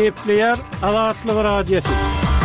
Kepler Azatlyk Radiosu.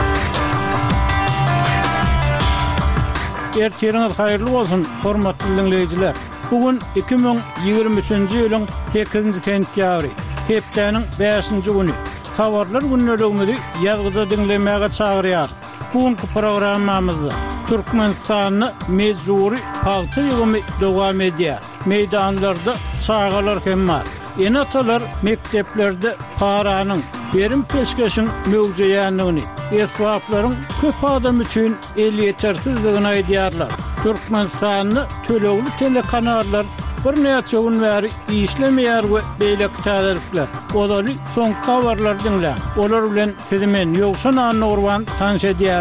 Ertiriniz hayırlı bolsun, hormatly dinleyijiler. Bugün 2023-nji ýylyň 8-nji sentýabry, hepdeniň 5-nji güni. Habarlar günneligimizi ýazgyda dinlemäge çagyrýar. Bugünkü programmamyzda Türkmenistanyny mejburi palty ýygymy dowam edýär. Meydanlarda çağalar hem bar. Enatalar mekteplerde paranyň berim peşkeşin möwjeýänligini, esbaplaryň köp adam üçin el ýetersizligini aýdýarlar. Türkmenistanyny tölegli telekanallar bir näçe gün bäri işlemeýär we beýle täzelikler. Olary soňky habarlar dinlän. Olar bilen sizimen ýoksa Nurwan tanış edýär.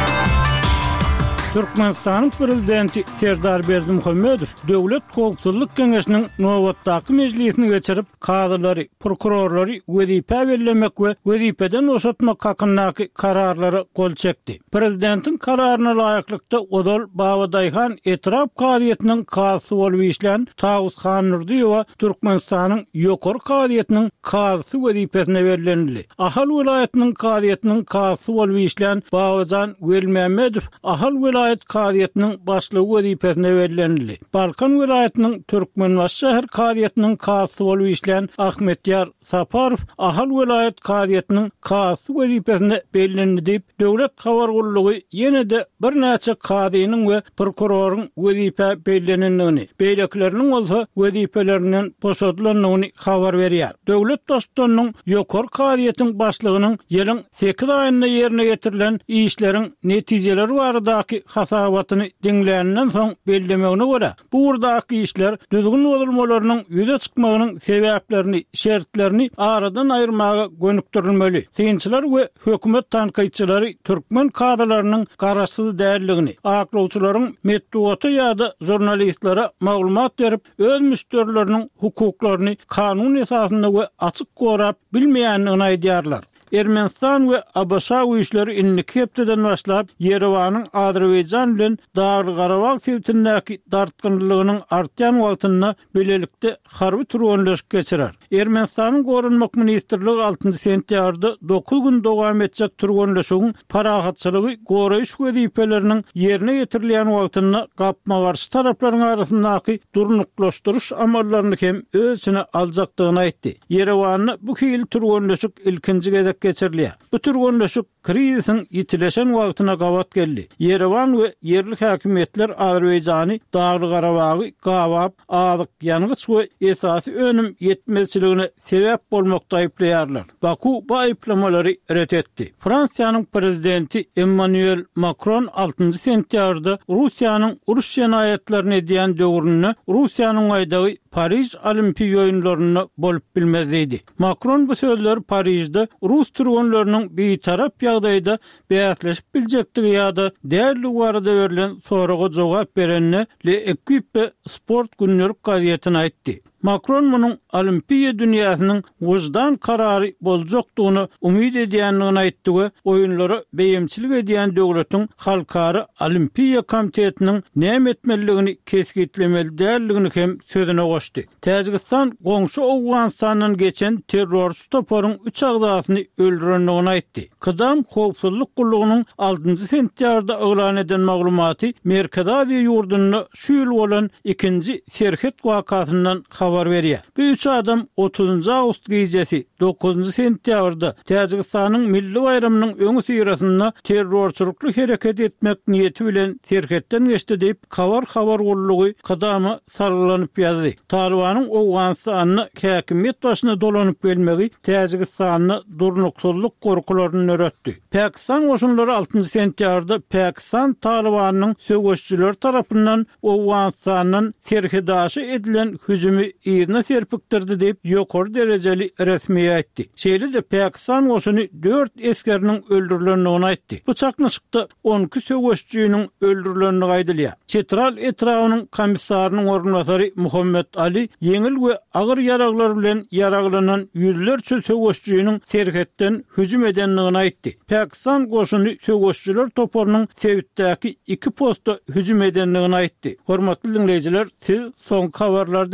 Türkmenistanyň prezidenti Serdar Berdimuhammedow Döwlet Howpsuzlyk Keňeşiniň nowatdaky mejlisini geçirip, kadylary, prokurorlary wezipe bellemek we wezipeden oşatmak hakyndaky kararlary gol çekdi. Prezidentiň kararyna laýyklykda Odol Babadaýhan etraf kadyetiniň kasy bolup işlän Tawus Han Nurdiýowa Türkmenistanyň ýokary kadyetiniň kasy wezipesine berildi. Ahal vilayatynyň kadyetiniň kasy bolup işlän Babajan Welmehmedow Ahal vilayat kadyetiniň başlygy wezipesine berildi. Balkan vilayatynyň Türkmenbaş şäher kadyetiniň kasy bolup işlän Ahmetýar Saparov Ahal vilayat kadyetiniň kasy wezipesine berildi diýip döwlet habar gullugy ýene-de bir näçe kadynyň we prokuroryň wezipe bellenenligini, beýlekleriniň bolsa wezipeleriniň boşadylanlygyny habar berýär. Döwlet dostlarynyň ýokary kadyetiň başlygynyň ýylyň 8 aýynda ýerine getirilen işleriň netijeleri baradaky hasabatyny dinlänenden soň bellemegine görä, bu urdaky işler düzgün bolmalarynyň ýüze çykmagynyň sebäplerini, şertlerini aradan aýyrmaga gönükdirilmeli. Synçylar we hökümet tanqytçylary türkmen kadrlarynyň garaşsyz däldigini, aklawçylaryň medeniýeti ýa-da jurnalistlara maglumat berip, öz müşterileriniň hukuklaryny kanun esasynda we açyk gorap bilmeýänligini aýdýarlar. Ermenistan we Abaşa güýçleri inki hepdeden başlap Yerewanyň Azerbaýjan bilen Dağly Garabag sebäpindäki dartgynlygynyň artýan wagtyna belelikde harby turganlyk geçirer. Ermenistanyň gorunmak ministrligi 6-njy sentýarda 9 gün dowam etjek turganlygyň parahatçylygy goraýyş wezipeleriniň ýerine ýetirilýän wagtyna gapma garşy taraplaryň arasyndaky durnuklaşdyryş amallaryny hem öz içine aljakdygyny aýtdy. Yerewanyny bu hili turganlyk ilkinji gezek geçirilýär. Bu turganlyk krizisiň ýitileşen wagtyna gawat geldi. Yerewan we yerlik häkimetler Azerbaýjany Dağly Garabagy gawap, azyk, ýanygyç we esasy önüm ýetmezçiligine sebäp bolmakda aýplaýarlar. Baku bu aýplamalary ret etdi. Fransiýanyň prezidenti Emmanuel Macron 6-njy sentýarda Russiýanyň uruş ýenaýetlerini edýän döwrüne Russiýanyň aýdagy Paris Olimpiýa oýunlaryny bolup bilmezdi. Macron bu sözleri Parisde Rus turganlarynyň bir tarap ýagdaýda beýatlaşyp biljekdigi ýa-da däli barada berilen soraga jogap berenine Le Equipe sport günlük gazetine aýtdy. Macron munyň olimpiýa dünýäsiniň wyjdan karary boljakdygyny umyd edýänligini aýtdy we oýunlara beýimçilik edýän döwletiň halkary olimpiýa komitetiniň näme etmeligini kesgitlemeli däldigini hem sözüne goşdy. Täjikistan goňşy Awganistanyň geçen terrorist toparyň 3 agdasyny öldürenligini aýtdy. Kydam howpsuzlyk gullugynyň 6-njy sentýarda elan eden maglumaty Merkezi Aziýa ýurduna şu ýyl bolan 2-nji serhet wakasyndan habar berýär. Bu 3 adam 30 awgust gecesi 9 sentýabrda Täjikistanyň milli bayramynyň öňü syrasynda terrorçulukly hereket etmek niýeti bilen serhetden geçdi diýip habar gullugy kydamy sarlanyp ýazdy. Talibanyň Awganistanyny häkimet başyna dolanyp gelmegi Täjikistanyny durnuksuzlyk gorkularyny öretdi. Pakistan goşunlary 6-njy sentýarda Pakistan Talibanynyň söwüşçüler tarapyndan Awganistanyň serhedaşy edilen hüjümi ýerine serpikdirdi diýip ýokary derejeli resmi aýtdy. Şeýle-de Pakistan goşuny 4 eskeriniň öldürilenligini aýtdy. Bu çaknaşykda 12 söwüşçüniň öldürilenligi aýdylýar. Çetral etrawynyň komissarynyň ornatary Muhammed Ali yeňil we agyr yaraglar bilen yaraglanan ýüzlerçe söwüşçüniň serhetden hüjüm edenligini aýtdy. Pakistan goşuny söwüşçüler toparynyň Sewitdäki 2 posta hüjüm edenligini aýtdy. Hormatly dinleýijiler, siz soňky habarlar